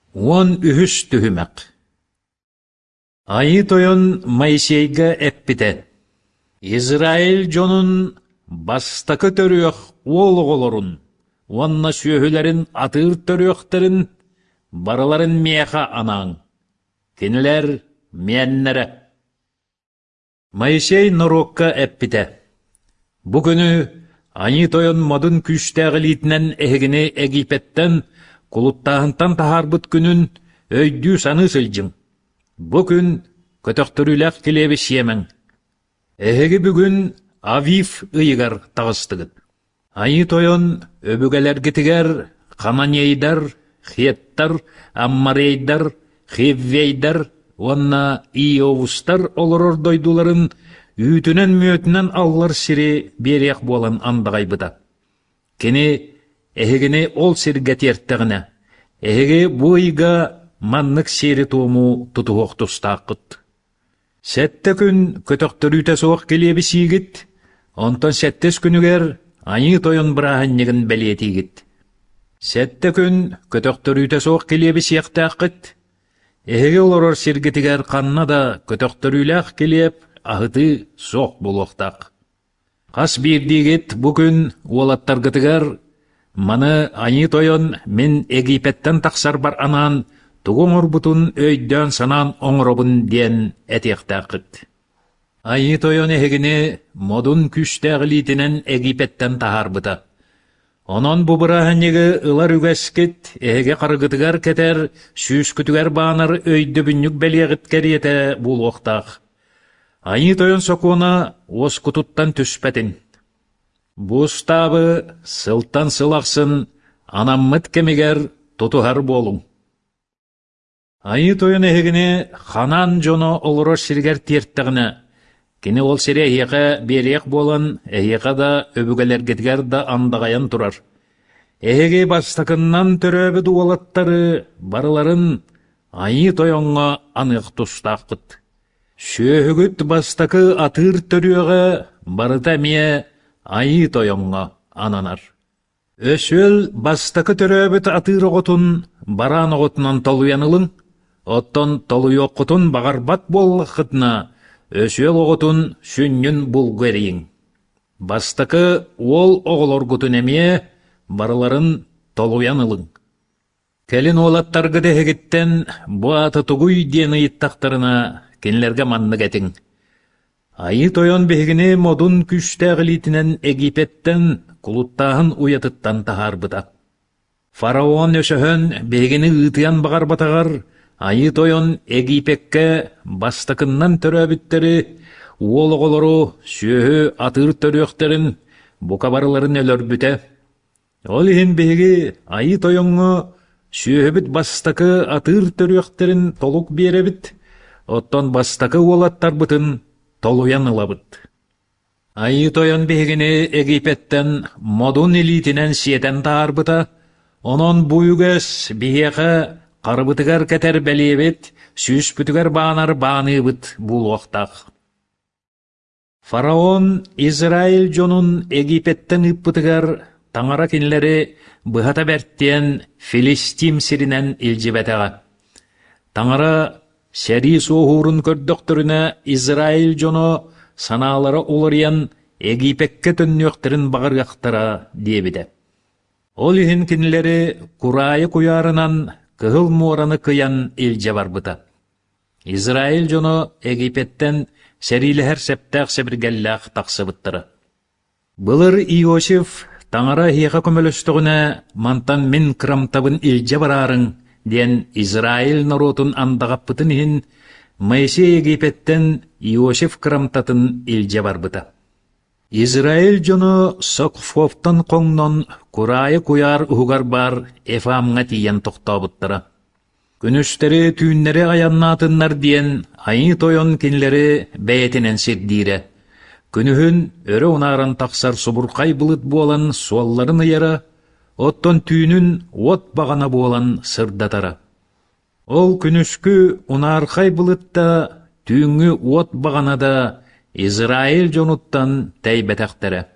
Он үхіс түхімәк. Айы тойон Моисейге әппіте. Израиль жонун бастакы төрүөх оологолорун, онна сүйөһүлерин атыр төрүөхтерин, бараларын мияха анаң. Кинилер миэннере. Моисей Норокка әппіте. Бу күнү айы тойон модун күштәғилитінен эхигини Египеттен кулуттаһынтан тахарбыт күнүн өйдүү саны сылжың. Бу күн көтөктөрүләк келеби сиемең. Эхиги бүгүн Авив ыйыгар тағыстыгыт. Айы тойон өбүгелер гитигер Хананейдар, Хеттар, Аммарейдар, Хеввейдар, онна Иовустар олорор дойдуларын үйтінен мөтінен аллар сири берек болан андағайбыда. Кені эхигini ол сиргетертігіне, эхиги буйга маннык сири тууму тутуоқтустақыт. Сәтті күн көтөктөрүтә соқ келеби сигит, онтон сәттес күнігер айы тойон бұрағаннегін бәлетигит. Сәтті күн көтөктөрүтә соқ келеби сияқтақыт, эхиги олорор сиргетигер қанна да көтөктөрүләқ келеп, ахыты соқ болуқтақ. Қас бирдигит бүгін олаттаргытыгар, маны айы тойон мен Египеттен тақсар бар анан, тугуң орбутун өйдөн санан оңробун ден этектақыт. Айы тойон эхигини модун күштәғилитинен Египеттен тахарбыта. Онон бубыраханеги ылар үгәскет, эхиге қарыгытыгар кетер, сүүс күтүгер баанар өйді бүннүк бәлиягыт кәриеті булуқтақ. Айы тойон сокуна ос кутуттан түспәтин. Бустабы сылтан сылақсын, анаммыт кемигер тутухар болуң. Айы тойон эхигини Ханан жоно олоро сиргер тиерттігіне, кені ол сире эхиға берек болан, эхиға да өбүгелергетгер да андағаян турар. Эхиги бастакыннан төрөбі дуалаттары барыларын айы тойонға анық тустақыт. Шөһүгүт бастакы атыр төрүөҕө барыта мие айы тойонға ананар. Өсөл бастакы төрөбүт атыр оғытын баран оғытынан толуянылың, оттон толуйоққытын бағарбат боллықытына өсөл оғытын сүннүн булгерейін. Бастакы ол оғылоргутын эмие барыларын толуянылың. Келин олаттарғы дехегіттен бұ аты тугуй дені иттақтарына кенлерге манны кетің. Айы тойон бегіне модун күштәғилитінен Египеттен кулуттағын уятыттан тахарбыта. Фараон өсөһөн бегіне ытыян бағарбатағар, айы тойон Египетке бастакыннан төрөбіттері, уологолору сүйөһү атыр төрөөхтерин, букабарыларын өлөрбүте. Ол ихин беги айы тойонго сүйөһүбіт бастакы атыр төрөөхтерин толук беребит, оттон бастакы уолаттар бытын толуян ылабыт. Айы тойон бегіне Египеттен модун илитинен сиетен таарбыта, онон буюгес бейеға қарыбытыгар кетер бәлебет, сүс бүтігер баанар бааныбыт булуақтақ. Фараон Израиль жонун Египеттен ыппытыгар таңара кинлери быхата бәрттен Филистим сиринен илжибетеға. Таңара сәри соғурын көрдіқтіріне Израиль жону саналары олыриян Египетке төннөктерін бағырғақтыра дебіде. Ол ихин кинлери курайы куярынан кыгыл муораны кыян илже барбыта. Израиль жону Египеттен сәриліхер сәптәқ сәбіргәлләқ тақсыбыттыры. Былыр Иосиф таңара хиеға көмөлөстігіне мантан мен кырамтабын илже барарың ден Израиль наротун андағаппытын ихин Моисей Египеттен Иосиф кырамтатын илже барбыта. Израиль жону Сокфофтан коңнон курайы куяр угар бар Эфамға тиян тоқтабыттыра. Күнүстері түйіннері аяннатыннар диен айы тойон кинлері бәйтінен сирдире. Күнүхін өрі унаран тақсар субурқай бұлыт болан суалларын ыяра, оттон түйінін от бағана болан сырдатара. Ол күнүскү унарқай бұлытта түйінгі от бағанада Израиль жонуттан тәйбетақтары.